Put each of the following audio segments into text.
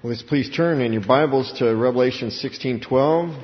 Let's please turn in your Bibles to Revelation 16:12.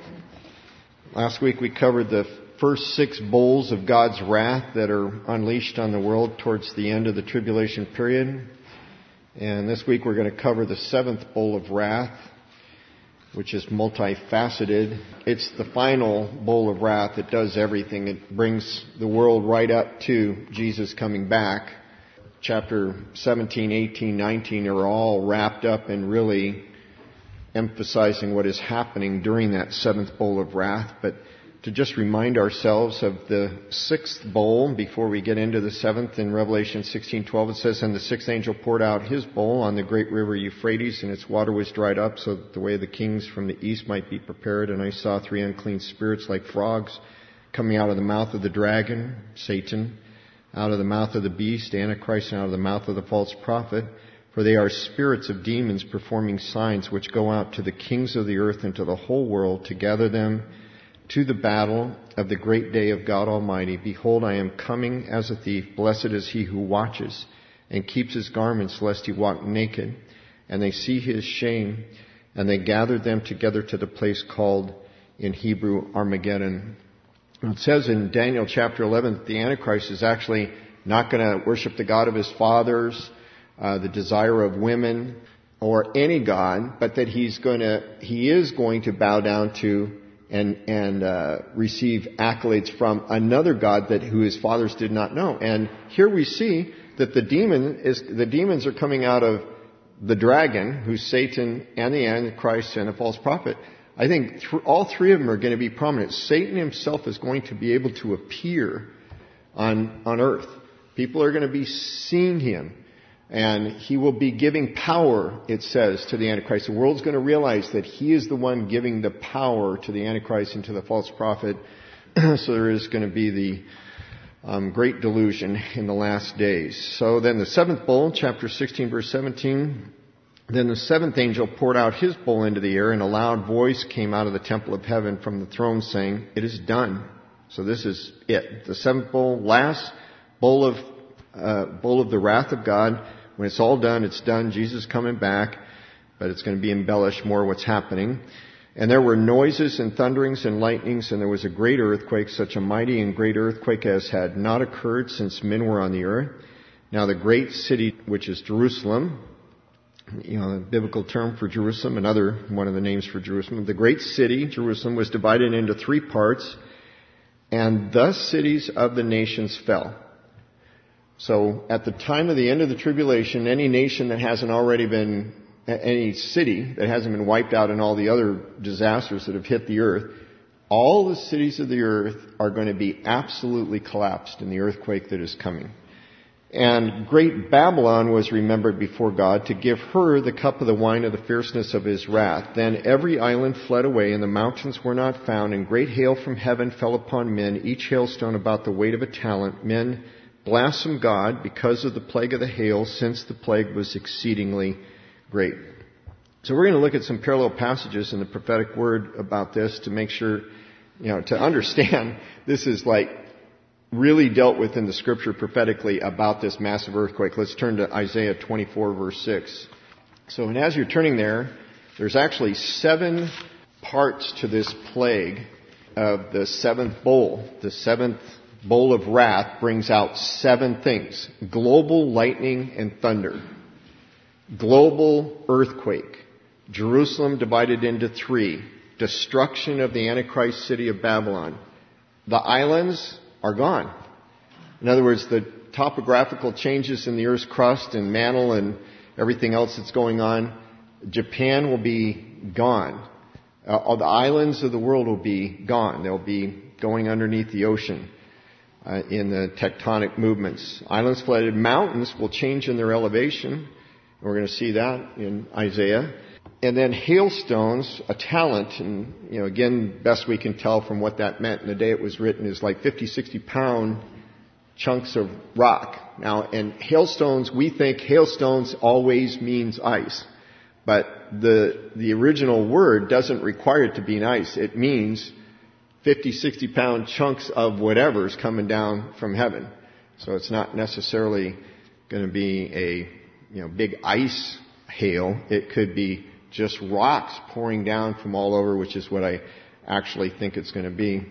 Last week we covered the first 6 bowls of God's wrath that are unleashed on the world towards the end of the tribulation period. And this week we're going to cover the 7th bowl of wrath, which is multifaceted. It's the final bowl of wrath that does everything. It brings the world right up to Jesus coming back. Chapter 17, 18, 19 are all wrapped up in really emphasizing what is happening during that 7th bowl of wrath. But to just remind ourselves of the 6th bowl before we get into the 7th, in Revelation 16:12 it says, "And the 6th angel poured out his bowl on the great river Euphrates, and its water was dried up, so that the way of the kings from the east might be prepared. And I saw 3 unclean spirits like frogs coming out of the mouth of the dragon, Satan, out of the mouth of the beast, Antichrist, and out of the mouth of the false prophet. For they are spirits of demons performing signs, which go out to the kings of the earth and to the whole world to gather them to the battle of the great day of God Almighty. Behold, I am coming as a thief. Blessed is he who watches and keeps his garments, lest he walk naked. And they see his shame, and they gathered them together to the place called in Hebrew Armageddon." It says in Daniel chapter 11 that the Antichrist is actually not going to worship the God of his fathers, the desire of women, or any god, but that he is going to bow down to and receive accolades from another god who his fathers did not know. And here we see that the demons are coming out of the dragon, who's Satan, and the Antichrist and the false prophet. I think all 3 of them are going to be prominent. Satan himself is going to be able to appear on earth. People are going to be seeing him. And he will be giving power, it says, to the Antichrist. The world's going to realize that he is the one giving the power to the Antichrist and to the false prophet. So there is going to be the great delusion in the last days. So then the 7th bowl, chapter 16, verse 17... "Then the 7th angel poured out his bowl into the air, and a loud voice came out of the temple of heaven from the throne, saying, 'It is done.'" So this is it. The 7th bowl, last bowl of the wrath of God. When it's all done, it's done. Jesus is coming back, but it's going to be embellished more what's happening. "And there were noises and thunderings and lightnings, and there was a great earthquake, such a mighty and great earthquake as had not occurred since men were on the earth. Now the great city, which is Jerusalem," the biblical term for Jerusalem, one of the names for Jerusalem. "The great city, Jerusalem, was divided into 3 parts, and the cities of the nations fell." So at the time of the end of the tribulation, any nation that hasn't already been, any city that hasn't been wiped out in all the other disasters that have hit the earth, all the cities of the earth are going to be absolutely collapsed in the earthquake that is coming. "And great Babylon was remembered before God to give her the cup of the wine of the fierceness of his wrath. Then every island fled away, and the mountains were not found, and great hail from heaven fell upon men, each hailstone about the weight of a talent. Men blasphemed God because of the plague of the hail, since the plague was exceedingly great." So we're going to look at some parallel passages in the prophetic word about this to make sure, to understand this is really dealt with in the scripture prophetically about this massive earthquake. Let's turn to Isaiah 24, verse 6. So, and as you're turning there's actually 7 parts to this plague of the 7th bowl. The 7th bowl of wrath brings out 7 things: global lightning and thunder, global earthquake, Jerusalem divided into 3, destruction of the Antichrist city of Babylon. The islands are gone. In other words, the topographical changes in the Earth's crust and mantle and everything else that's going on, Japan will be gone. All the islands of the world will be gone. They'll be going underneath the ocean in the tectonic movements. Islands flooded. Mountains will change in their elevation. We're going to see that in Isaiah. And then hailstones, a talent, and again, best we can tell from what that meant in the day it was written, is like 50, 60 pound chunks of rock. Now, and hailstones, we think hailstones always means ice. But the original word doesn't require it to be ice. It means 50, 60 pound chunks of whatever is coming down from heaven. So it's not necessarily going to be a big ice hail. It could be just rocks pouring down from all over, which is what I actually think it's going to be.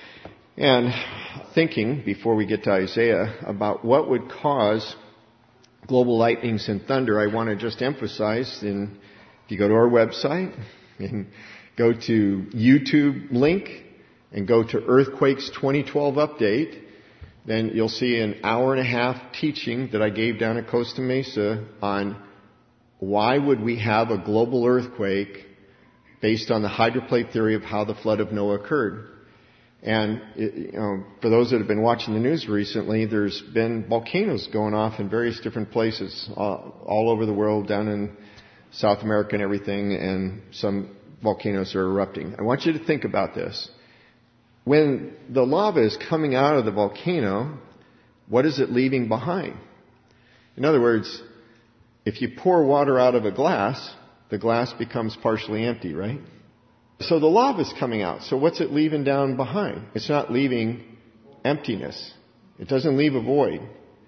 And thinking, before we get to Isaiah, about what would cause global lightnings and thunder, I want to just emphasize, if you go to our website and go to YouTube link and go to Earthquakes 2012 Update, then you'll see an hour and a half teaching that I gave down at Costa Mesa on why would we have a global earthquake based on the hydroplate theory of how the flood of Noah occurred. And for those that have been watching the news recently, there's been volcanoes going off in various different places all over the world, down in South America and everything, and some volcanoes are erupting. I want you to think about this. When the lava is coming out of the volcano, what is it leaving behind? In other words, if you pour water out of a glass, the glass becomes partially empty, right? So the lava is coming out. So what's it leaving down behind? It's not leaving emptiness. It doesn't leave a void.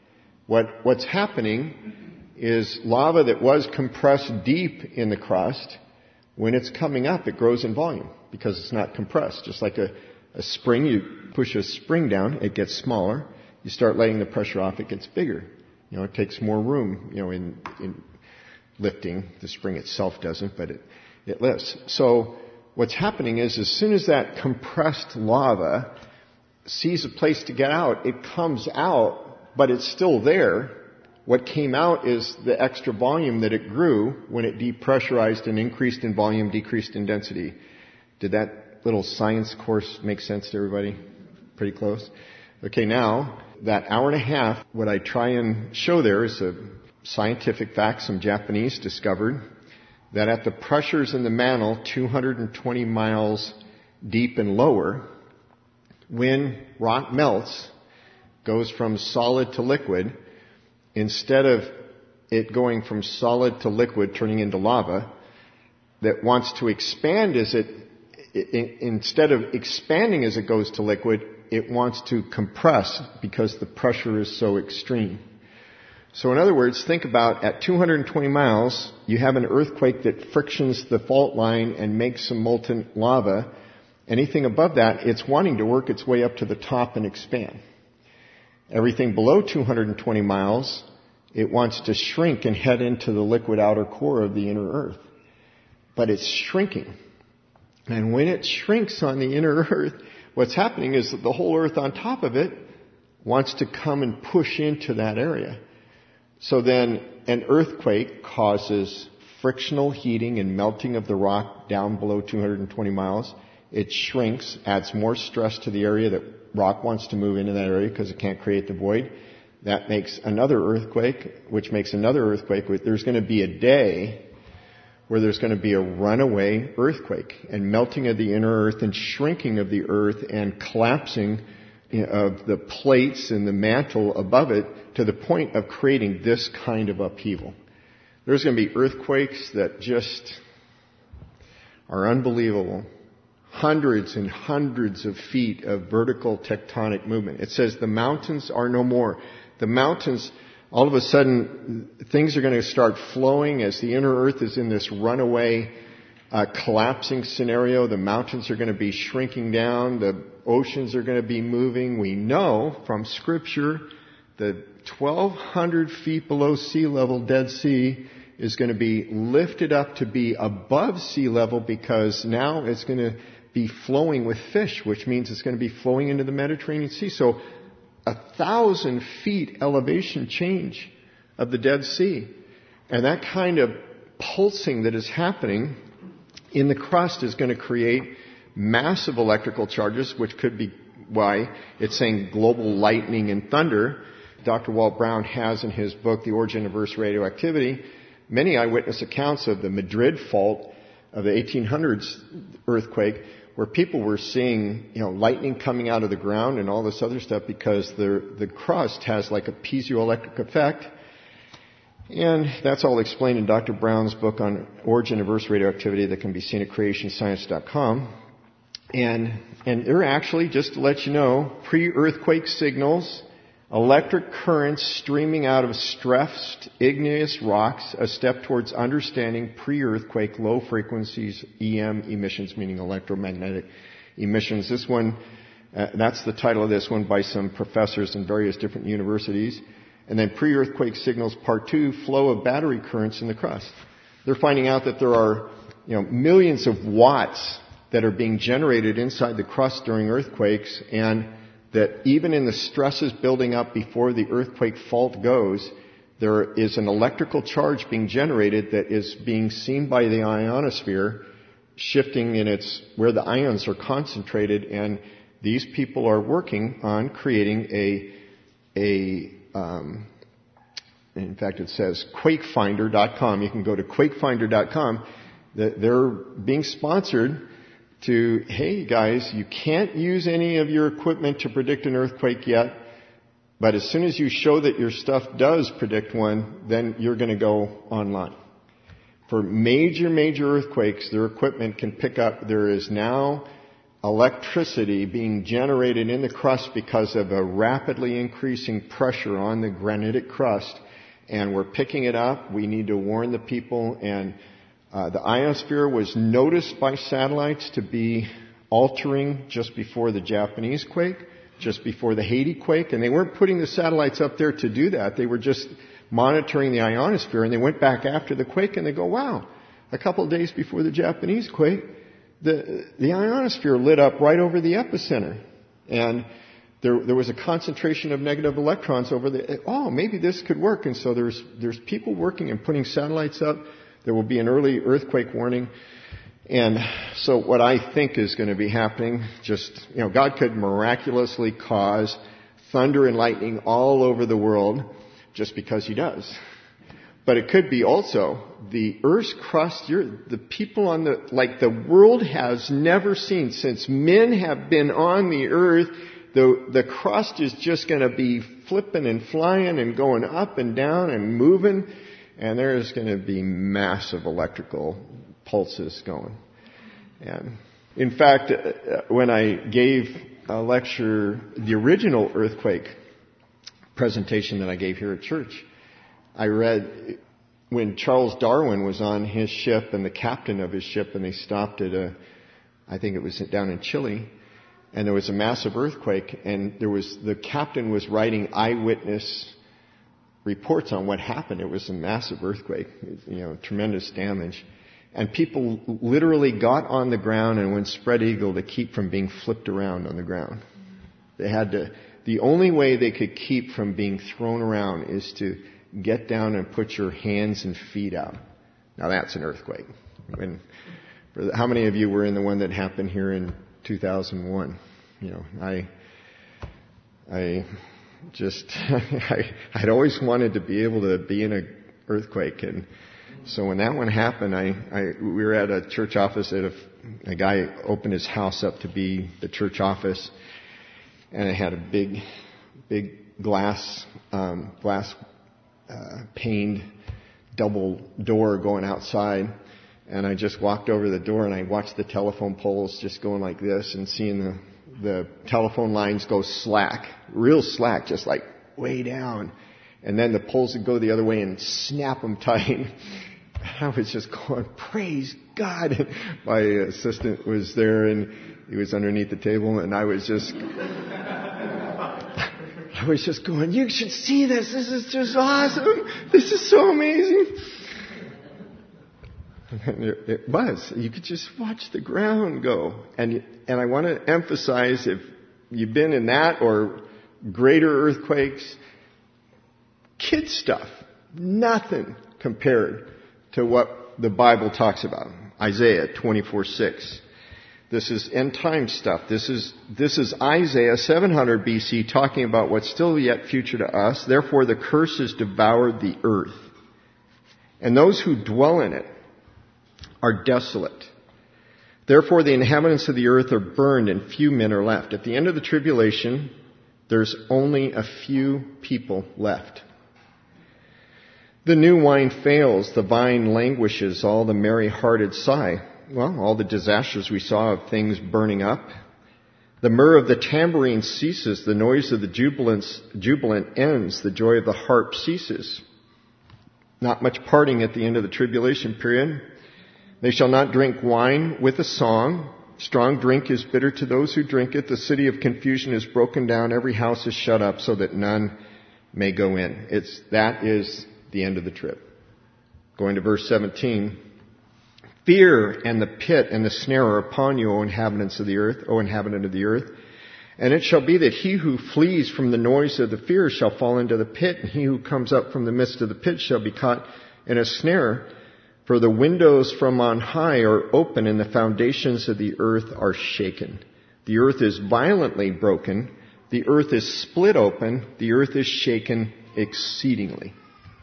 What's happening is lava that was compressed deep in the crust, when it's coming up, it grows in volume because it's not compressed. Just like a spring, you push a spring down, it gets smaller. You start letting the pressure off, it gets bigger. It takes more room, in lifting. The spring itself doesn't, but it lifts. So what's happening is as soon as that compressed lava sees a place to get out, it comes out, but it's still there. What came out is the extra volume that it grew when it depressurized and increased in volume, decreased in density. Did that little science course make sense to everybody? Pretty close? Okay, now, that hour and a half, what I try and show there is a scientific fact some Japanese discovered, that at the pressures in the mantle, 220 miles deep and lower, when rock melts, goes from solid to liquid, instead of it going from solid to liquid, turning into lava, that wants to expand instead of expanding as it goes to liquid, it wants to compress because the pressure is so extreme. So in other words, think about at 220 miles, you have an earthquake that frictions the fault line and makes some molten lava. Anything above that, it's wanting to work its way up to the top and expand. Everything below 220 miles, it wants to shrink and head into the liquid outer core of the inner earth. But it's shrinking. And when it shrinks on the inner earth, what's happening is that the whole earth on top of it wants to come and push into that area. So then an earthquake causes frictional heating and melting of the rock down below 220 miles. It shrinks, adds more stress to the area that rock wants to move into that area because it can't create the void. That makes another earthquake, which makes another earthquake. There's going to be a day where there's going to be a runaway earthquake and melting of the inner earth and shrinking of the earth and collapsing of the plates and the mantle above it to the point of creating this kind of upheaval. There's going to be earthquakes that just are unbelievable. Hundreds and hundreds of feet of vertical tectonic movement. It says the mountains are no more. The mountains, all of a sudden, things are going to start flowing as the inner earth is in this runaway collapsing scenario. The mountains are going to be shrinking down. The oceans are going to be moving. We know from Scripture that 1,200 feet below sea level, Dead Sea, is going to be lifted up to be above sea level because now it's going to be flowing with fish, which means it's going to be flowing into the Mediterranean Sea. So 1,000 feet elevation change of the Dead Sea. And that kind of pulsing that is happening in the crust is going to create massive electrical charges, which could be why it's saying global lightning and thunder. Dr. Walt Brown has in his book, The Origin of Earth's Radioactivity, many eyewitness accounts of the Madrid fault of the 1800s earthquake, where people were seeing, lightning coming out of the ground and all this other stuff because the crust has like a piezoelectric effect. And that's all explained in Dr. Brown's book on Origin of Earth's Radioactivity that can be seen at creationscience.com. And they're actually, just to let you know, pre-earthquake signals Electric currents streaming out of stressed igneous rocks, a step towards understanding pre-earthquake low frequencies EM emissions, meaning electromagnetic emissions. This one, that's the title of this one by some professors in various different universities. And then pre-earthquake signals part 2, flow of battery currents in the crust. They're finding out that there are, millions of watts that are being generated inside the crust during earthquakes, and that even in the stresses building up before the earthquake fault goes, there is an electrical charge being generated that is being seen by the ionosphere, shifting in where the ions are concentrated, and these people are working on creating in fact it says quakefinder.com. You can go to quakefinder.com. They're being sponsored to, hey guys, you can't use any of your equipment to predict an earthquake yet, but as soon as you show that your stuff does predict one, then you're going to go online. For major earthquakes, their equipment can pick up. There is now electricity being generated in the crust because of a rapidly increasing pressure on the granitic crust, and we're picking it up. We need to warn the people, and the ionosphere was noticed by satellites to be altering just before the Japanese quake, just before the Haiti quake, and they weren't putting the satellites up there to do that. They were just monitoring the ionosphere, and they went back after the quake, and they go, wow, a couple of days before the Japanese quake, the ionosphere lit up right over the epicenter, and there was a concentration of negative electrons over maybe this could work. And so there's people working and putting satellites up. There will be an early earthquake warning. And so what I think is going to be happening, God could miraculously cause thunder and lightning all over the world just because He does. But it could be also the Earth's crust, the people on the world has never seen since men have been on the Earth. The crust is just going to be flipping and flying and going up and down and moving. And there's going to be massive electrical pulses going. And in fact, when I gave a lecture, the original earthquake presentation that I gave here at church, I read when Charles Darwin was on his ship and the captain of his ship, and they stopped at I think it was down in Chile, and there was a massive earthquake, and the captain was writing eyewitness reports on what happened. It was a massive earthquake, tremendous damage. And people literally got on the ground and went spread eagle to keep from being flipped around on the ground. The only way they could keep from being thrown around is to get down and put your hands and feet out. Now that's an earthquake. How many of you were in the one that happened here in 2001? I'd always wanted to be able to be in an earthquake, and so when that one happened, we were at a church office. A guy opened his house up to be the church office, and it had a big glass paned double door going outside. And I just walked over the door and I watched the telephone poles just going like this, and seeing the telephone lines go slack, real slack, just like way down. And then the poles would go the other way and snap them tight. I was just going, praise God. My assistant was there and he was underneath the table, and I was just going, you should see this. This is just awesome. This is so amazing. It was. You could just watch the ground go. And I want to emphasize, if you've been in that or greater earthquakes, kid stuff, nothing compared to what the Bible talks about. Isaiah 24:6. This is end time stuff. This is Isaiah 700 BC talking about what's still yet future to us. Therefore the curse has devoured the earth, and those who dwell in it are desolate. Therefore the inhabitants of the earth are burned, and few men are left. At the end of the tribulation, there's only a few people left. The new wine fails, the vine languishes, all the merry-hearted sigh. Well, all the disasters we saw of things burning up, The myrrh of the tambourine ceases. The noise of the jubilant ends. The joy of the harp ceases. Not much parting at the end of the tribulation period. They shall not drink wine with a song. Strong drink is bitter to those who drink it. The city of confusion is broken down. Every house is shut up so that none may go in. That is the end of the trib. Going to verse 17. Fear and the pit and the snare are upon you, O inhabitants of the earth, O inhabitant of the earth. And it shall be that he who flees from the noise of the fear shall fall into the pit, and he who comes up from the midst of the pit shall be caught in a snare. For the windows from on high are open, and the foundations of the earth are shaken. The earth is violently broken. The earth is split open. The earth is shaken exceedingly.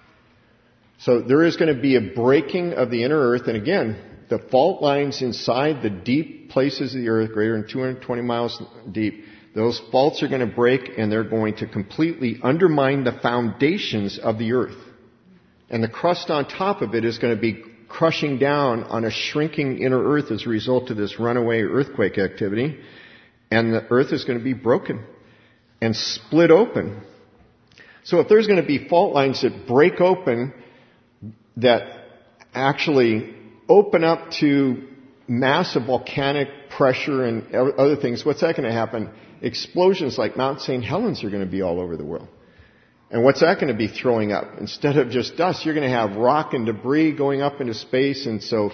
So there is going to be a breaking of the inner earth. And again, the fault lines inside the deep places of the earth, greater than 220 miles deep, those faults are going to break, and they're going to completely undermine the foundations of the earth. And the crust on top of it is going to be crushing down on a shrinking inner earth as a result of this runaway earthquake activity. And the earth is going to be broken and split open. So if there's going to be fault lines that break open, that actually open up to massive volcanic pressure and other things, what's that going to happen? Explosions like Mount St. Helens are going to be all over the world. And what's that going to be throwing up? Instead of just dust, you're going to have rock and debris going up into space. And so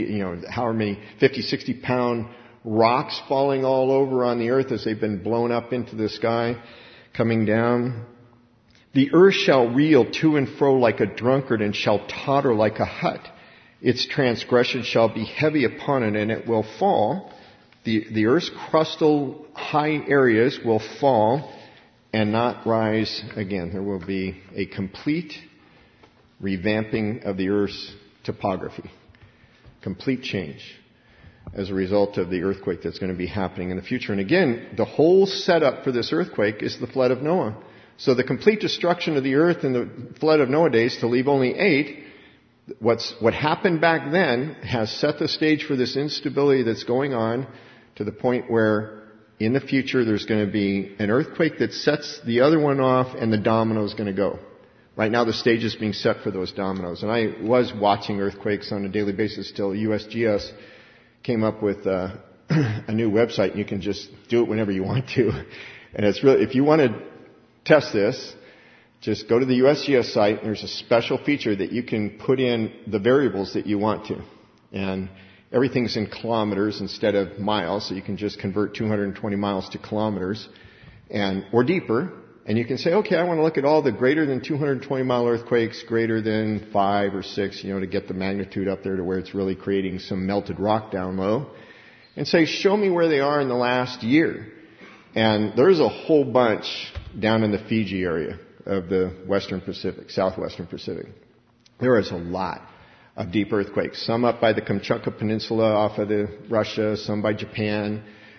50, 60 pound rocks falling all over on the earth as they've been blown up into the sky, coming down. The earth shall reel to and fro like a drunkard and shall totter like a hut. Its transgression shall be heavy upon it, and it will fall. The earth's crustal high areas will fall and not rise again. There will be a complete revamping of the earth's topography. Complete change as a result of the earthquake that's going to be happening in the future. And again, the whole setup for this earthquake is the flood of Noah. So the complete destruction of the earth in the flood of Noah days to leave only 8, what happened back then has set the stage for this instability that's going on to the point where in the future there's going to be an earthquake that sets the other one off and the domino's going to go. Right now the stage is being set for those dominoes. And I was watching earthquakes on a daily basis till USGS came up with a new website, and you can just do it whenever you want to. And it's really, if you want to test this, just go to the USGS site, and there's a special feature that you can put in the variables that you want to. And everything's in kilometers instead of miles, so you can just convert 220 miles to kilometers or deeper. And you can say, okay, I want to look at all the greater than 220 mile earthquakes, greater than 5 or 6, to get the magnitude up there to where it's really creating some melted rock down low. And say, show me where they are in the last year. And there's a whole bunch down in the Fiji area of the Western Pacific, Southwestern Pacific. There is a lot of deep earthquakes. Some up by the Kamchatka Peninsula off of Russia, some by Japan,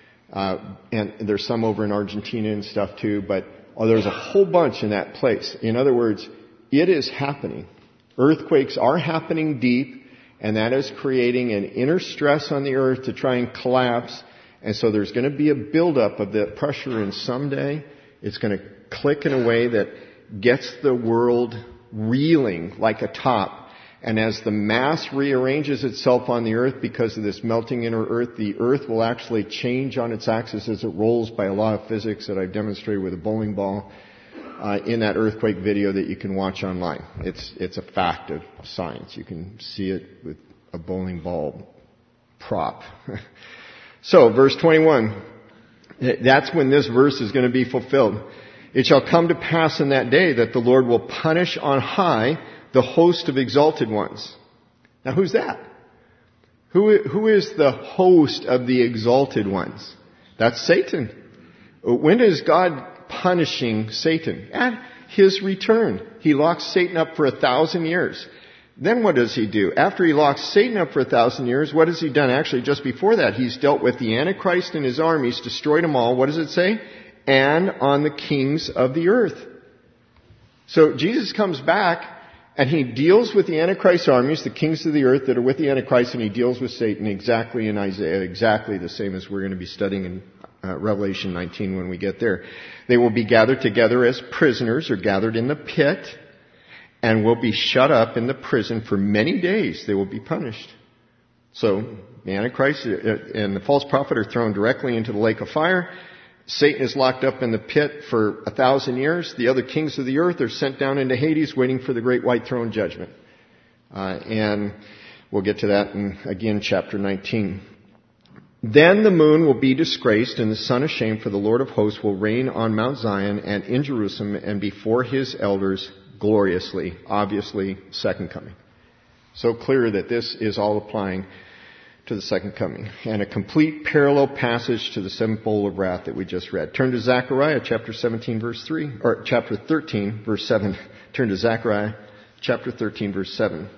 and there's some over in Argentina and stuff too, but there's a whole bunch in that place. In other words, it is happening. Earthquakes are happening deep, and that is creating an inner stress on the earth to try and collapse. And so there's going to be a buildup of that pressure, and someday it's going to click in a way that gets the world reeling like a top. And as the mass rearranges itself on the earth because of this melting inner earth, the earth will actually change on its axis as it rolls by a law of physics that I've demonstrated with a bowling ball in that earthquake video that you can watch online. It's a fact of science. You can see it with a bowling ball prop. So, verse 21. That's when this verse is going to be fulfilled. It shall come to pass in that day that the Lord will punish on high the host of exalted ones. Now, who's that? Who is the host of the exalted ones? That's Satan. When is God punishing Satan? At his return. He locks Satan up for 1,000 years. Then what does he do? After he locks Satan up for 1,000 years, what has he done? Actually, just before that, he's dealt with the Antichrist and his armies, destroyed them all. What does it say? And on the kings of the earth. So Jesus comes back and he deals with the Antichrist armies, the kings of the earth that are with the Antichrist, and he deals with Satan exactly in Isaiah, exactly the same as we're going to be studying in Revelation 19 when we get there. They will be gathered together as prisoners or gathered in the pit and will be shut up in the prison for many days. They will be punished. So the Antichrist and the false prophet are thrown directly into the lake of fire. Satan is locked up in the pit for 1,000 years. The other kings of the earth are sent down into Hades waiting for the great white throne judgment. And we'll get to that in, again, chapter 19. Then the moon will be disgraced and the sun ashamed, for the Lord of hosts will reign on Mount Zion and in Jerusalem and before his elders gloriously. Obviously, second coming. So clear that this is all applying to the second coming. And a complete parallel passage to the seventh bowl of wrath that we just read. Turn to Zechariah chapter 17 verse 3, or chapter 13 verse 7. Turn to Zechariah chapter 13 verse 7.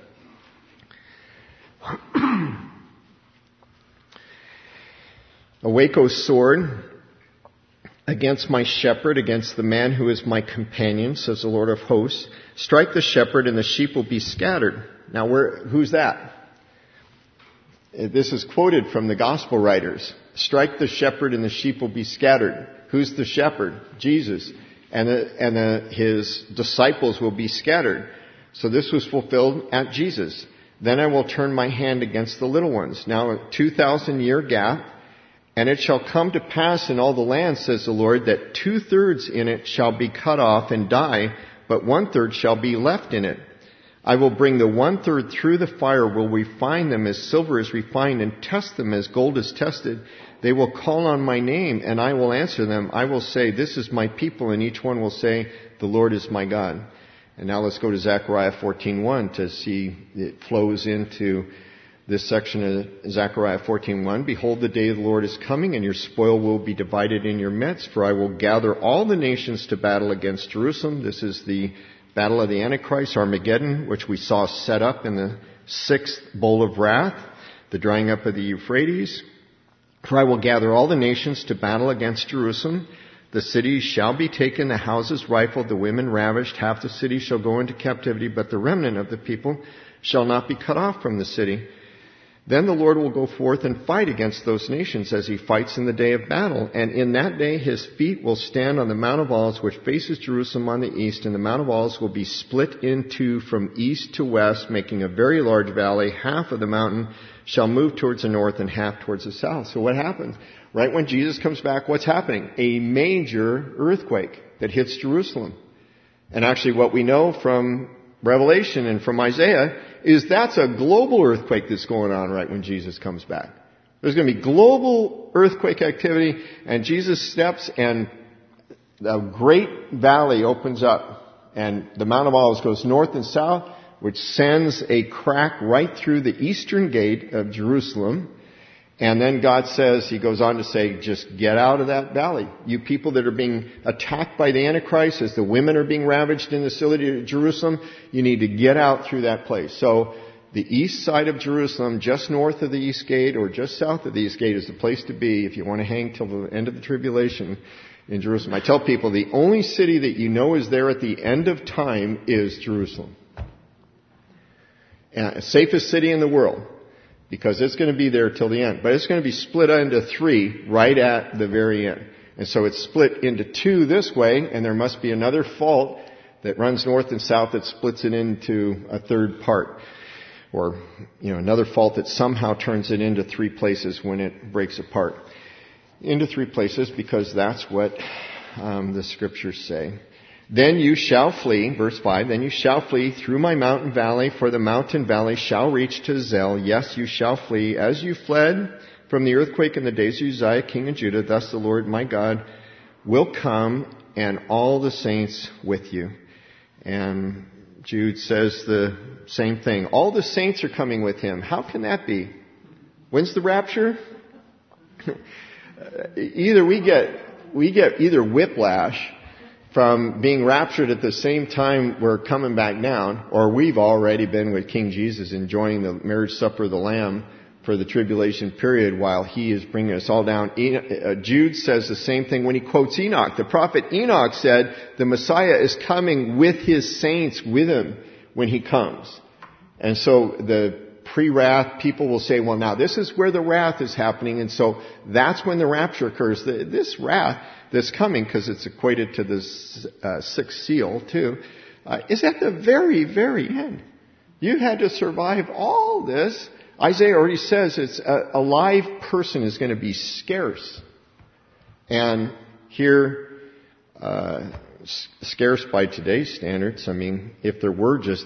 Awake, O sword, against my shepherd, against the man who is my companion, says the Lord of hosts. Strike the shepherd and the sheep will be scattered. Now who's that? This is quoted from the gospel writers. Strike the shepherd and the sheep will be scattered. Who's the shepherd? Jesus. And his disciples will be scattered. So this was fulfilled at Jesus. Then I will turn my hand against the little ones. Now a 2,000-year gap. And it shall come to pass in all the land, says the Lord, that 2/3 in it shall be cut off and die, but 1/3 shall be left in it. I will bring the 1/3 through the fire, will refine them as silver is refined, and test them as gold is tested. They will call on my name, and I will answer them. I will say, this is my people, and each one will say, the Lord is my God. And now let's go to Zechariah 14:1 to see it flows into this section of Zechariah 14:1. Behold, the day of the Lord is coming, and your spoil will be divided in your midst, for I will gather all the nations to battle against Jerusalem. This is the battle of the Antichrist, Armageddon, which we saw set up in the sixth bowl of wrath, the drying up of the Euphrates. For I will gather all the nations to battle against Jerusalem. The cities shall be taken, the houses rifled, the women ravished. Half the city shall go into captivity, but the remnant of the people shall not be cut off from the city. Then the Lord will go forth and fight against those nations as he fights in the day of battle. And in that day his feet will stand on the Mount of Olives, which faces Jerusalem on the east. And the Mount of Olives will be split in two from east to west, making a very large valley. Half of the mountain shall move towards the north and half towards the south. So what happens? Right when Jesus comes back, what's happening? A major earthquake that hits Jerusalem. And actually what we know from Revelation and from Isaiah is that's a global earthquake that's going on right when Jesus comes back. There's going to be global earthquake activity, and Jesus steps and the great valley opens up, and the Mount of Olives goes north and south, which sends a crack right through the eastern gate of Jerusalem. And then God says, he goes on to say, just get out of that valley. You people that are being attacked by the Antichrist, as the women are being ravaged in the city of Jerusalem, you need to get out through that place. So the east side of Jerusalem, just north of the east gate or just south of the east gate, is the place to be if you want to hang till the end of the tribulation in Jerusalem. I tell people the only city that you know is there at the end of time is Jerusalem. And safest city in the world. Because it's going to be there till the end. But it's going to be split into three right at the very end. And so it's split into two this way, and there must be another fault that runs north and south that splits it into a third part. Or, another fault that somehow turns it into three places when it breaks apart. Into three places, because that's what the scriptures say. Then you shall flee, verse 5, then you shall flee through my mountain valley, for the mountain valley shall reach to Zel. Yes, you shall flee, as you fled from the earthquake in the days of Uzziah, king of Judah. Thus the Lord my God will come, and all the saints with you. And Jude says the same thing. All the saints are coming with him. How can that be? When's the rapture? Either we get either whiplash from being raptured at the same time we're coming back down, or we've already been with King Jesus enjoying the marriage supper of the Lamb for the tribulation period while he is bringing us all down. Jude says the same thing when he quotes Enoch. The prophet Enoch said the Messiah is coming with his saints with him when he comes. And so the pre-wrath, people will say, well, now this is where the wrath is happening, and so that's when the rapture occurs. This wrath that's coming, because it's equated to this sixth seal too, is at the very, very end. You had to survive all this. Isaiah already says it's a live person is going to be scarce. And here, scarce by today's standards, I mean, if there were just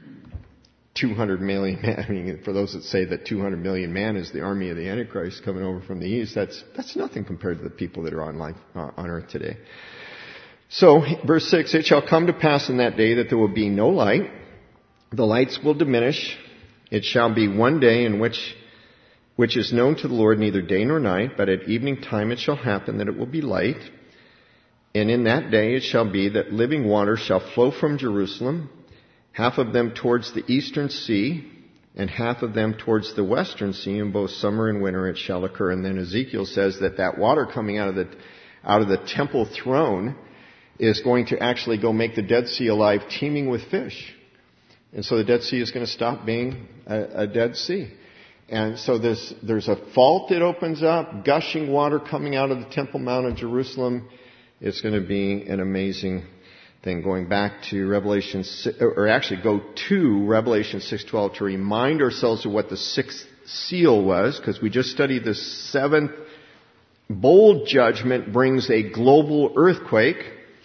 200 million man, I mean, for those that say that 200 million man is the army of the Antichrist coming over from the east, that's nothing compared to the people that are on earth today. So, verse 6, it shall come to pass in that day that there will be no light. The lights will diminish. It shall be one day in which is known to the Lord neither day nor night, but at evening time it shall happen that it will be light. And in that day it shall be that living water shall flow from Jerusalem, half of them towards the eastern sea, and half of them towards the western sea. In both summer and winter it shall occur. And then Ezekiel says that water coming out of the temple throne is going to actually go make the Dead Sea alive, teeming with fish. And so the Dead Sea is going to stop being a Dead Sea. And so there's a fault that opens up, gushing water coming out of the Temple Mount of Jerusalem. It's going to be an amazing thing. Going back to Revelation, go to Revelation 6:12 to remind ourselves of what the sixth seal was, because we just studied the seventh bowl judgment brings a global earthquake,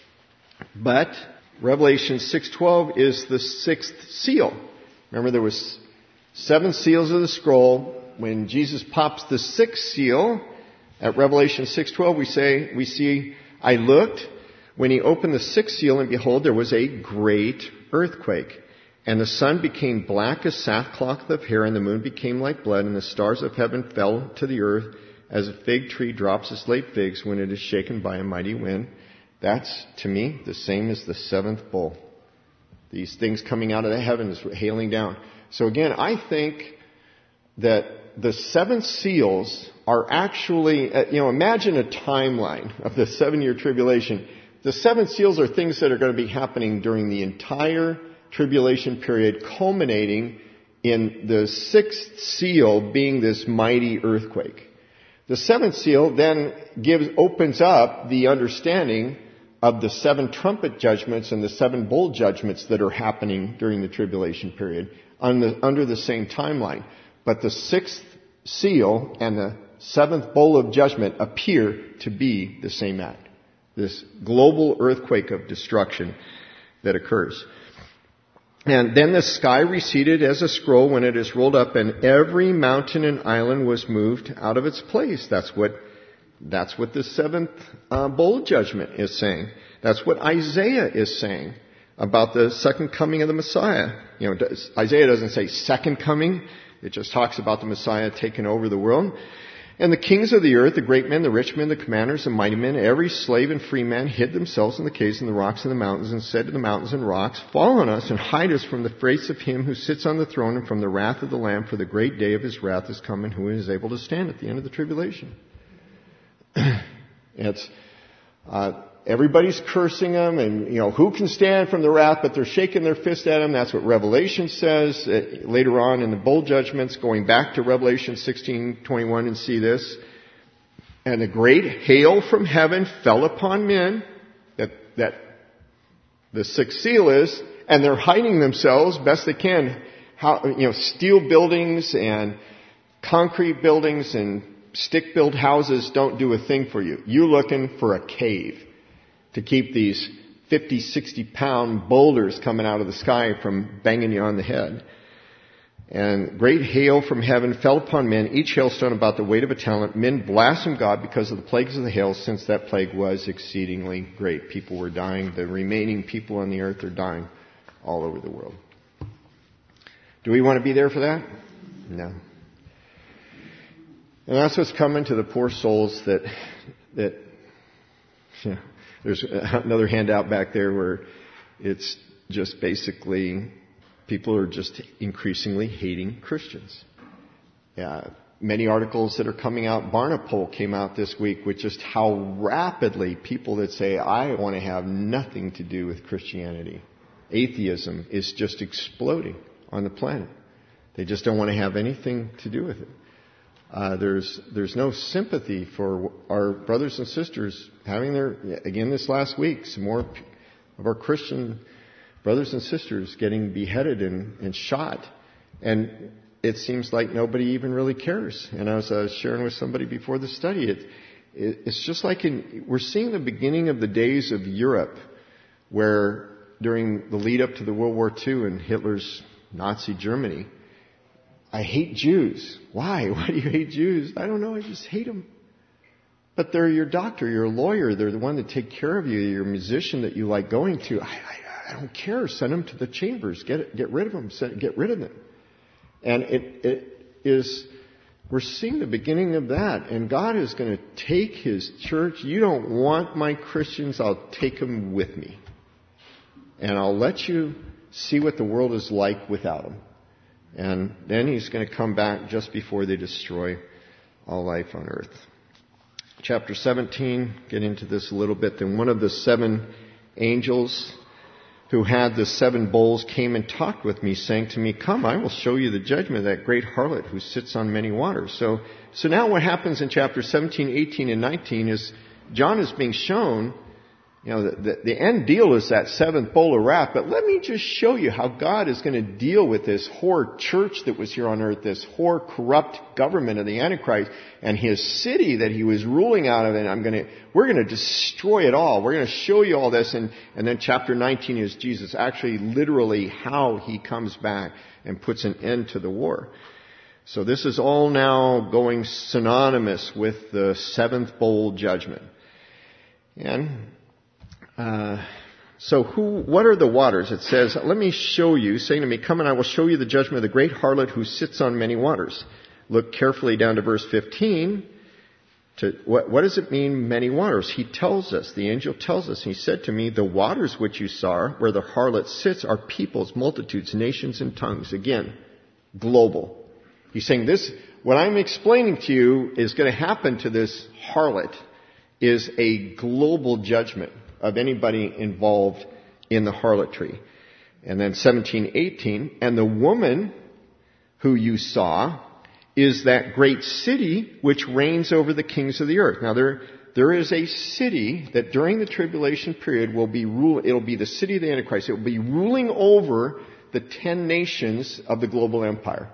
but Revelation 6:12 is the sixth seal. Remember, there was 7 seals of the scroll. When Jesus pops the sixth seal at Revelation 6:12, we see, I looked when he opened the sixth seal, and behold, there was a great earthquake. And the sun became black as sackcloth of hair, and the moon became like blood, and the stars of heaven fell to the earth, as a fig tree drops its late figs when it is shaken by a mighty wind. That's, to me, the same as the seventh bowl. These things coming out of the heavens, hailing down. So again, I think that the 7 seals are actually, imagine a timeline of the 7-year tribulation. The 7 seals are things that are going to be happening during the entire tribulation period, culminating in the 6th seal being this mighty earthquake. The 7th seal then opens up the understanding of the 7 trumpet judgments and the 7 bowl judgments that are happening during the tribulation period under the same timeline. But the 6th seal and the 7th bowl of judgment appear to be the same act. This global earthquake of destruction that occurs. And then the sky receded as a scroll when it is rolled up, and every mountain and island was moved out of its place. That's what the 7th bowl judgment is saying. That's what Isaiah is saying about the second coming of the Messiah. Isaiah doesn't say second coming. It just talks about the Messiah taking over the world. And the kings of the earth, the great men, the rich men, the commanders, the mighty men, every slave and free man hid themselves in the caves and the rocks and the mountains, and said to the mountains and rocks, fall on us and hide us from the face of him who sits on the throne and from the wrath of the Lamb, for the great day of his wrath is come, and who is able to stand at the end of the tribulation. It's everybody's cursing them, and who can stand from the wrath, but they're shaking their fist at him. That's what Revelation says later on in the bowl judgments, going back to Revelation 16:21 and see this. And a great hail from heaven fell upon men, that the 6th seal is, and they're hiding themselves best they can. Steel buildings and concrete buildings and stick-built houses don't do a thing for you. You're looking for a cave to keep these 50, 60-pound boulders coming out of the sky from banging you on the head. And great hail from heaven fell upon men, each hailstone about the weight of a talent. Men blasphemed God because of the plagues of the hail, since that plague was exceedingly great. People were dying. The remaining people on the earth are dying all over the world. Do we want to be there for that? No. And that's what's coming to the poor souls that there's another handout back there where it's just basically people are just increasingly hating Christians. Many articles that are coming out, Barna Poll came out this week with just how rapidly people that say, I want to have nothing to do with Christianity. Atheism is just exploding on the planet. They just don't want to have anything to do with it. There's no sympathy for our brothers and sisters having again this last week, some more of our Christian brothers and sisters getting beheaded and shot. And it seems like nobody even really cares. And I was sharing with somebody before the study, it's just like we're seeing the beginning of the days of Europe, where during the lead up to the World War II and Hitler's Nazi Germany, I hate Jews. Why? Why do you hate Jews? I don't know. I just hate them. But they're your doctor, your lawyer. They're the one that take care of you. You're a musician that you like going to. I don't care. Send them to the chambers. Get rid of them. Get rid of them. And we're seeing the beginning of that. And God is going to take His church. You don't want my Christians. I'll take them with me. And I'll let you see what the world is like without them. And then He's going to come back just before they destroy all life on earth. Chapter 17, get into this a little bit. Then one of the 7 angels who had the 7 bowls came and talked with me, saying to me, "Come, I will show you the judgment of that great harlot who sits on many waters." So now what happens in chapter 17, 18, and 19 is John is being shown, the end deal is that 7th bowl of wrath. But let me just show you how God is going to deal with this whore church that was here on earth, this whore corrupt government of the Antichrist, and his city that he was ruling out of. And we're going to destroy it all. We're going to show you all this. And then chapter 19 is Jesus actually literally how He comes back and puts an end to the war. So this is all now going synonymous with the 7th bowl judgment. And what are the waters? It says, "Let me show you," saying to me, "Come and I will show you the judgment of the great harlot who sits on many waters." Look carefully down to verse 15. What does it mean, many waters? He tells us, the angel tells us, he said to me, "The waters which you saw where the harlot sits are peoples, multitudes, nations, and tongues." Again, global. He's saying this, what I'm explaining to you is going to happen to this harlot is a global judgment of anybody involved in the harlotry. And then 17, 18, "And the woman who you saw is that great city which reigns over the kings of the earth." Now there is a city that during the tribulation period will be it'll be the city of the Antichrist. It will be ruling over the 10 nations of the global empire.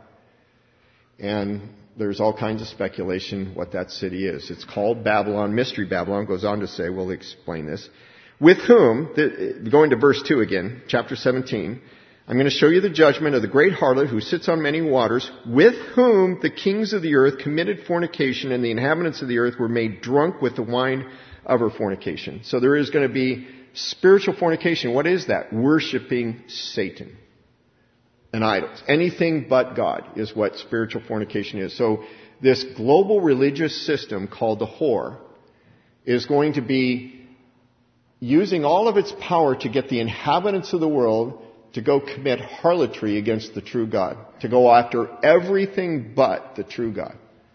And there's all kinds of speculation what that city is. It's called Babylon. Mystery Babylon goes on to say, we'll explain this. "With whom," going to verse 2 again, chapter 17, "I'm going to show you the judgment of the great harlot who sits on many waters, with whom the kings of the earth committed fornication, and the inhabitants of the earth were made drunk with the wine of her fornication." So there is going to be spiritual fornication. What is that? Worshipping Satan and idols. Anything but God is what spiritual fornication is. So this global religious system called the whore is going to be using all of its power to get the inhabitants of the world to go commit harlotry against the true God, to go after everything but the true God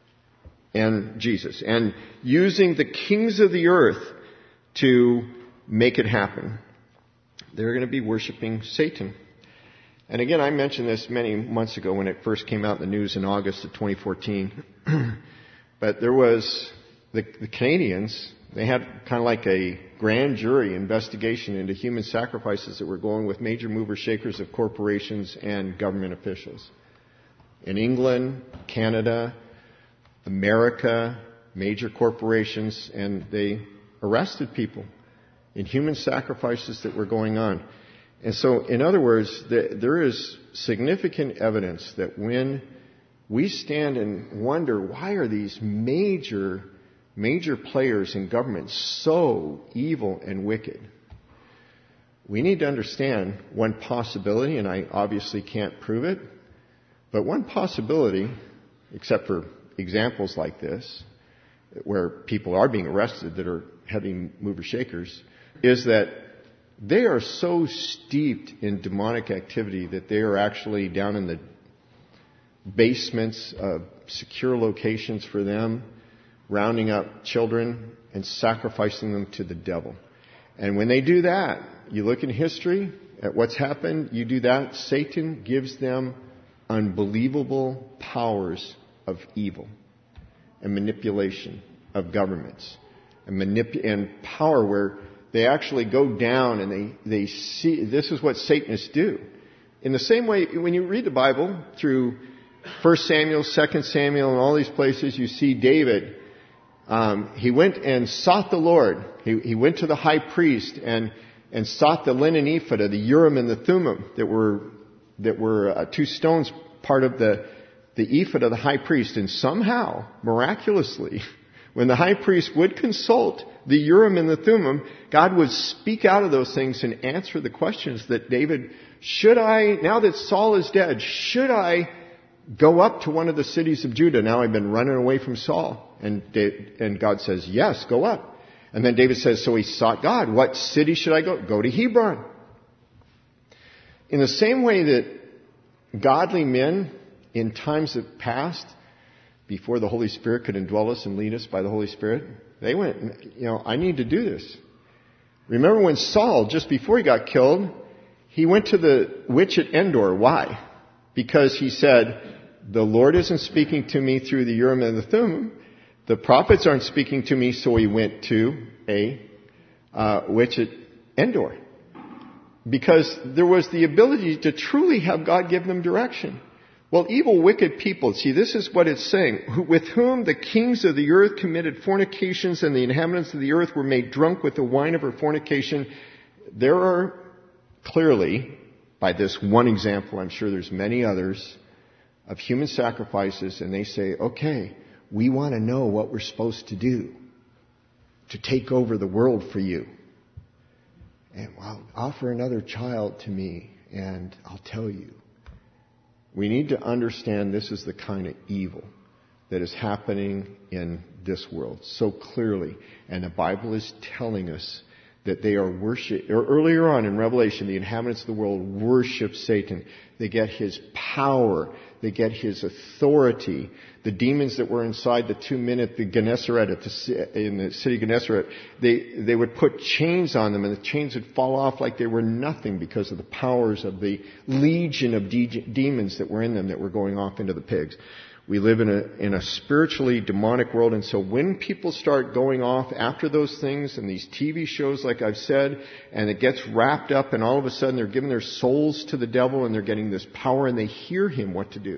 and Jesus, and using the kings of the earth to make it happen. They're going to be worshiping Satan. And again, I mentioned this many months ago when it first came out in the news in August of 2014. But there was the Canadians. They had kind of like a grand jury investigation into human sacrifices that were going with major movers, shakers of corporations and government officials. In England, Canada, America, major corporations, and they arrested people in human sacrifices that were going on. And so, in other words, there is significant evidence that when we stand and wonder, why are these major players in government so evil and wicked? We need to understand one possibility, and I obviously can't prove it, but one possibility, except for examples like this, where people are being arrested that are heavy mover shakers, is that they are so steeped in demonic activity that they are actually down in the basements of secure locations for them, rounding up children and sacrificing them to the devil. And when they do that, you look in history at what's happened, you do that, Satan gives them unbelievable powers of evil and manipulation of governments and power where they actually go down and they see this is what Satanists do. In the same way, when you read the Bible through 1 Samuel, 2 Samuel, and all these places, you see David. He went and sought the Lord. He went to the high priest and sought the linen ephod of the Urim and the Thummim that were 2 stones part of the ephod of the high priest. And somehow, miraculously, when the high priest would consult the Urim and the Thummim, God would speak out of those things and answer the questions that David, now that Saul is dead, should I go up to one of the cities of Judah? Now I've been running away from Saul. And God says, yes, go up. And then David says, so he sought God. What city should I go? Go to Hebron. In the same way that godly men in times of past, before the Holy Spirit could indwell us and lead us by the Holy Spirit, they went, I need to do this. Remember when Saul, just before he got killed, he went to the witch at Endor. Why? Because he said, the Lord isn't speaking to me through the Urim and the Thummim. The prophets aren't speaking to me, so he went to a witch at Endor. Because there was the ability to truly have God give them direction. Well, evil, wicked people, see, this is what it's saying. With whom the kings of the earth committed fornications and the inhabitants of the earth were made drunk with the wine of her fornication. There are clearly, by this one example, I'm sure there's many others, of human sacrifices, and they say, okay, we want to know what we're supposed to do to take over the world for you. And offer another child to me, and I'll tell you. We need to understand this is the kind of evil that is happening in this world so clearly. And the Bible is telling us that they are earlier on in Revelation, the inhabitants of the world worship Satan. They get his power. They get his authority. The demons that were inside the 2 men at the Gennesaret, in the city of Gennesaret, they would put chains on them, and the chains would fall off like they were nothing because of the powers of the legion of demons that were in them that were going off into the pigs. We live in a spiritually demonic world, and so when people start going off after those things and these TV shows, like I've said, and it gets wrapped up, and all of a sudden they're giving their souls to the devil, and they're getting this power, and they hear him what to do.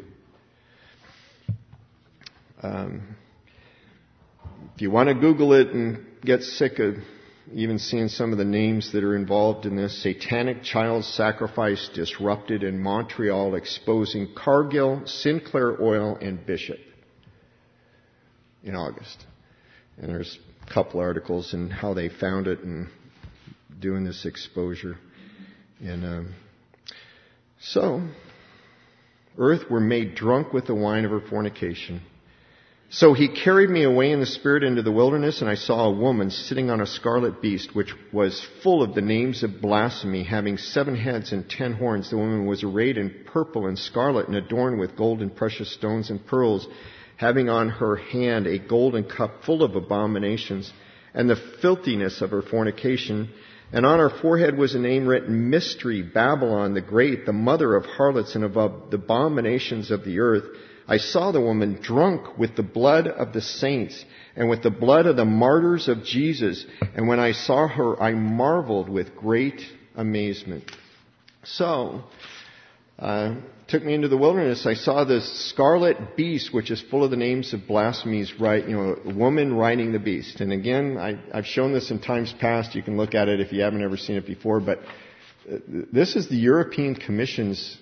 If you want to Google it and get sick of even seeing some of the names that are involved in this, satanic child sacrifice disrupted in Montreal, exposing Cargill, Sinclair Oil, and Bishop in August. And there's a couple articles in how they found it and doing this exposure. And so, earth were made drunk with the wine of her fornication. So he carried me away in the Spirit into the wilderness, and I saw a woman sitting on a scarlet beast, which was full of the names of blasphemy, having 7 heads and 10 horns. The woman was arrayed in purple and scarlet and adorned with gold and precious stones and pearls, having on her hand a golden cup full of abominations and the filthiness of her fornication. And on her forehead was a name written, Mystery, Babylon the Great, the mother of harlots and of the abominations of the earth. I saw the woman drunk with the blood of the saints and with the blood of the martyrs of Jesus. And when I saw her, I marveled with great amazement. So, took me into the wilderness. I saw this scarlet beast, which is full of the names of blasphemies, a woman riding the beast. And again, I've shown this in times past. You can look at it if you haven't ever seen it before. But this is the European Commission's,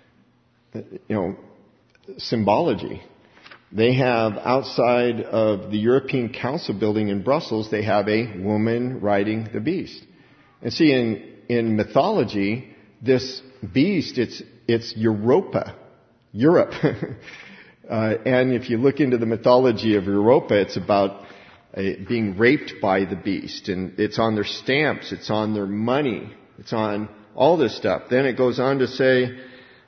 symbology. They have outside of the European Council building in Brussels, they have a woman riding the beast. And see, in mythology, this beast, it's Europa, Europe. And if you look into the mythology of Europa, it's about being raped by the beast. And it's on their stamps, it's on their money, it's on all this stuff. Then it goes on to say,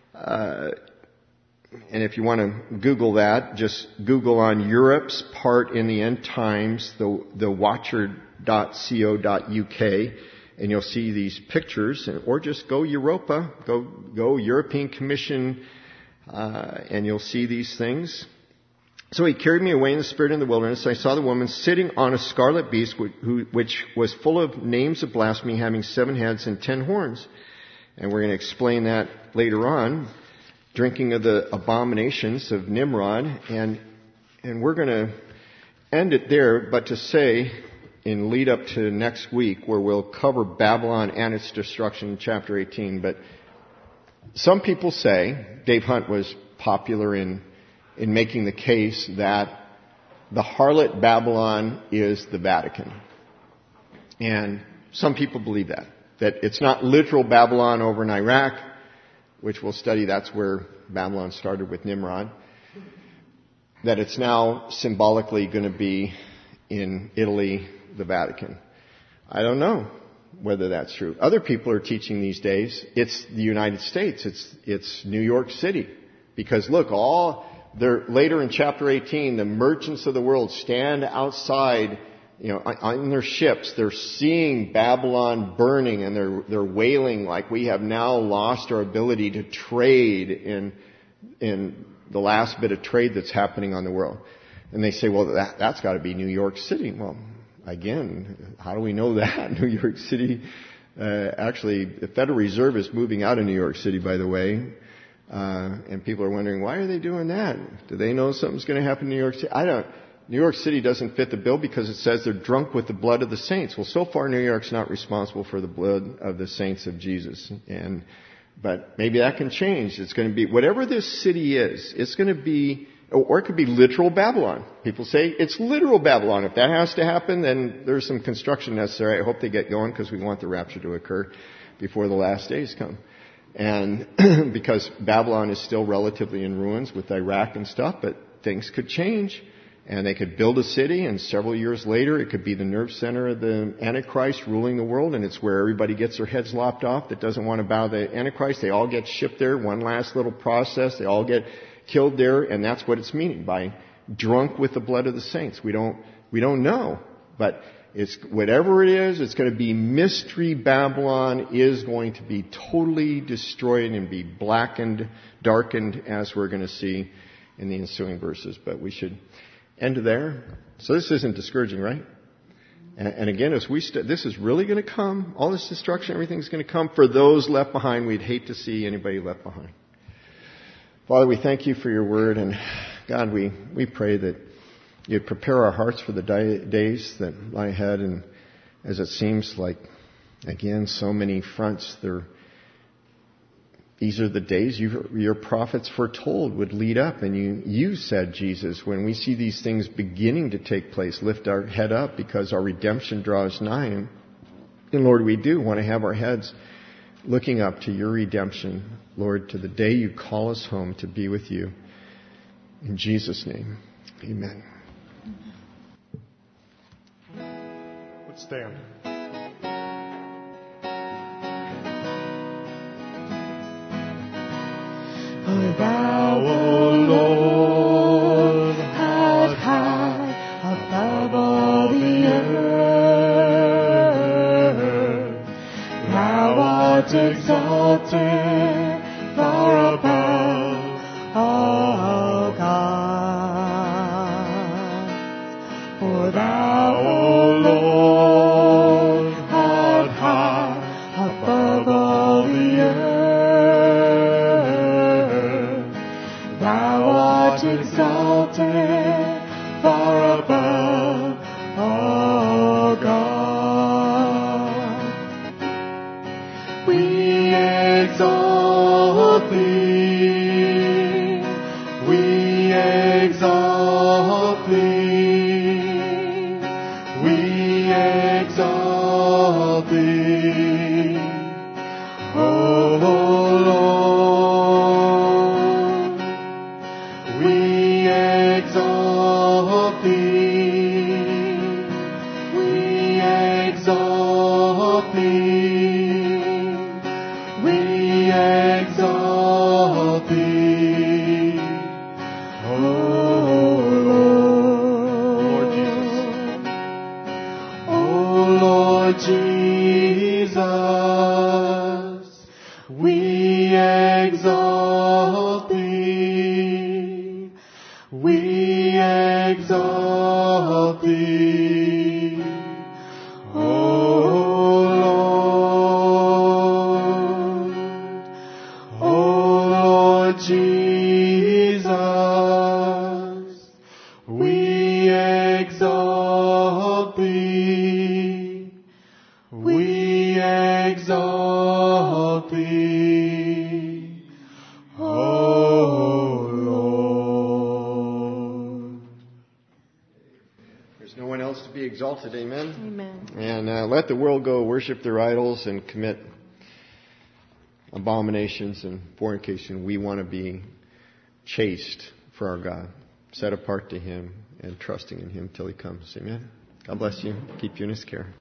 and if you want to Google that, just Google on Europe's part in the end times, the watcher.co.uk, and you'll see these pictures. Or just go Europa, go European Commission and you'll see these things. So he carried me away in the spirit in the wilderness. I saw the woman sitting on a scarlet beast, which was full of names of blasphemy, having 7 heads and 10 horns. And we're going to explain that later on. Drinking of the abominations of Nimrod. And we're going to end it there, but to say, in lead up to next week, where we'll cover Babylon and its destruction in chapter 18. But some people say, Dave Hunt was popular in making the case that the harlot Babylon is the Vatican. And some people believe that it's not literal Babylon over in Iraq, which we'll study. That's where Babylon started with Nimrod. That it's now symbolically going to be in Italy, the Vatican. I don't know whether that's true. Other people are teaching these days it's the United States. It's New York City. Because look, later in chapter 18, the merchants of the world stand outside, on their ships. They're seeing Babylon burning, and they're wailing like, we have now lost our ability to trade in the last bit of trade that's happening on the world. And they say, well, that's got to be New York City. Well, again, how do we know that? New York City, actually, the Federal Reserve is moving out of New York City, by the way. And people are wondering, why are they doing that? Do they know something's going to happen in New York City? New York City doesn't fit the bill because it says they're drunk with the blood of the saints. Well, so far New York's not responsible for the blood of the saints of Jesus. But maybe that can change. It's going to be, whatever this city is, it's going to be, or it could be literal Babylon. People say it's literal Babylon. If that has to happen, then there's some construction necessary. I hope they get going because we want the rapture to occur before the last days come. And because Babylon is still relatively in ruins with Iraq and stuff, but things could change. And they could build a city, and several years later it could be the nerve center of the Antichrist ruling the world, and it's where everybody gets their heads lopped off that doesn't want to bow to the Antichrist. They all get shipped there, one last little process. They all get killed there, and that's what it's meaning by drunk with the blood of the saints. We don't know, but it's whatever it is, it's going to be mystery. Babylon is going to be totally destroyed and be blackened, darkened, as we're going to see in the ensuing verses. But we should end there. So this isn't discouraging, right? And again, as this is really going to come. All this destruction, everything's going to come for those left behind. We'd hate to see anybody left behind. Father, we thank you for your word, and God, we pray that you'd prepare our hearts for the days that lie ahead. And as it seems like, again, so many fronts, these are the days your prophets foretold would lead up. And you said, Jesus, when we see these things beginning to take place, lift our head up because our redemption draws nigh. And Lord, we do want to have our heads looking up to your redemption, Lord, to the day you call us home to be with you. In Jesus' name, amen. Let's stand. For thou, O Lord, art high above all the earth. Thou art exalted far above all gods. For thou, O Lord, art high above all the earth. Exalted far above all gods. We exalt thee. We exalt thee. We exalt thee. O Lord. Jesus, we exalt thee. exalt thee, O Lord. O Lord Jesus, we exalt thee. We exalt thee, O Lord. There's no one else to be exalted. Amen. Amen. And let the world go worship their idols and commit abominations and fornication. We want to be chaste for our God, set apart to Him and trusting in Him till He comes. Amen. God bless you. Keep you in His care.